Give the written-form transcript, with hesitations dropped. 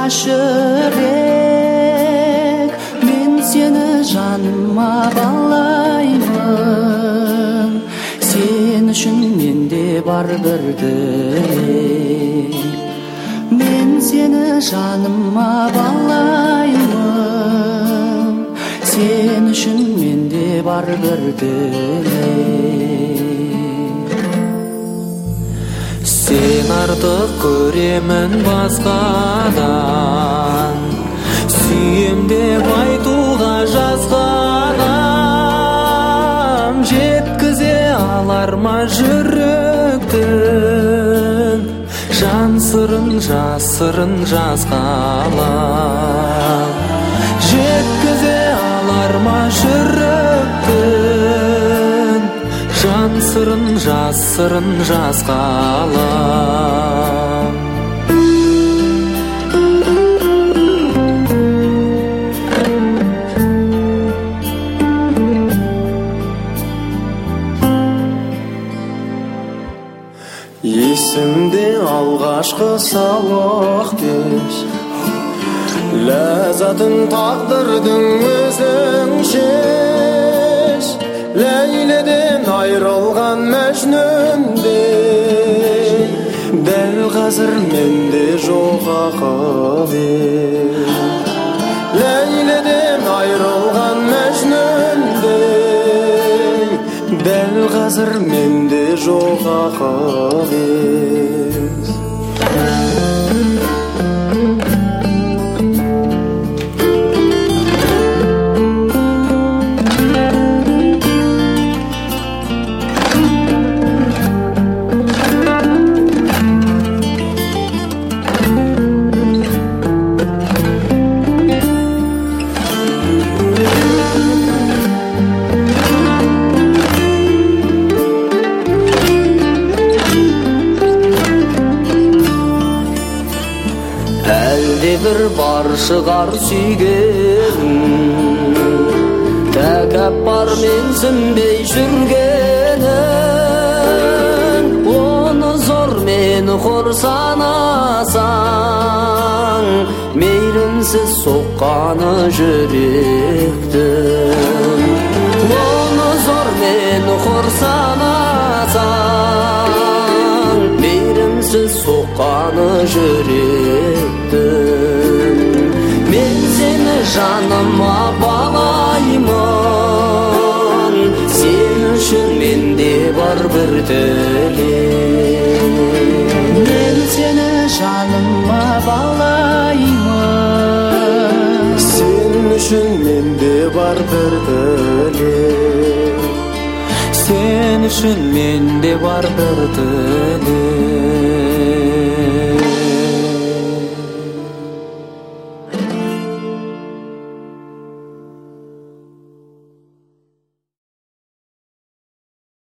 ашыбек, мен сені жаныма балаймын. Сен үшін менде бар бір тілек, мен сені жаныма балаймын. Сен үшін менде бар бір тілек. Сен артық көремін басқадан, сүйем деп айтуға жазғанам. Жеткізе алар ма жүректің жан сырын, жасырын жазғалам. Жеткізе алар ма жүректің жан сырын, жасырын жазғалам. Есімде алғашқы сабақ кеш, ләззатын тағдырдың өзің шеш. Ләйліден айрылған мәжнүндей, дәл қазір менде жоқ ақыбек. Ләйліден айрылған мәжнүндей, дәл қазір менде жоқ ақыбек. бір бар шығар сүйген, тәкаппар менсінбей жүргенін. Оны зор мені хор санасаң, мейірімсіз соққаны жүректің. Оны зор мені хор санасаң, мейірімсіз соққаны жүректің. Мен сені жаныма балаймын, сен үшін менде бар бір тілек. Мен сені жаныма балаймын, сен үшін менде бар бір тілек. Сен үшін менде бар бір тілек.